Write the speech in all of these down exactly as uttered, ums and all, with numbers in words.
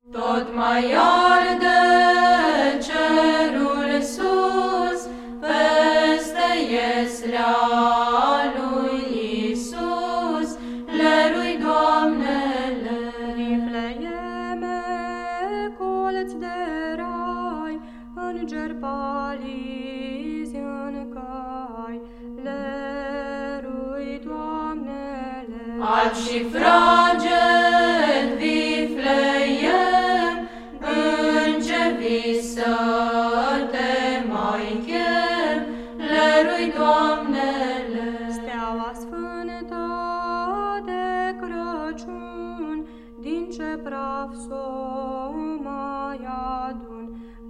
Tot mai arde cerul sus, peste ieslea lui Iisus, lerui Doamnele. Vifleieme, colț de rai, îngeri palizi în cai, lerui Doamnele. Alb și fraged vifleiem, înger visă te mai chem, lerui Doamnele. Steaua sfântă de Crăciun, din ce praf s-o mai adun,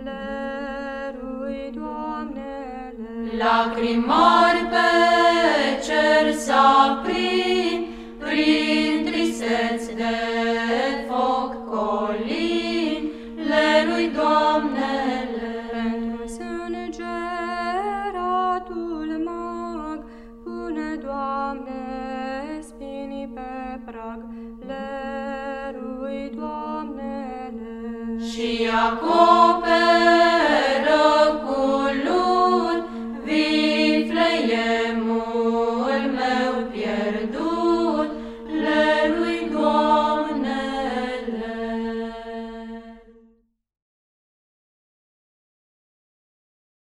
lerui Doamnele. Lacrimi mari pe cer s-aprind, prin tristeți de foc colin, lerui Doamnele. Pentru sângeratul mag, pune, Doamne, spinii pe prag, lerui Doamnele. Și acoperi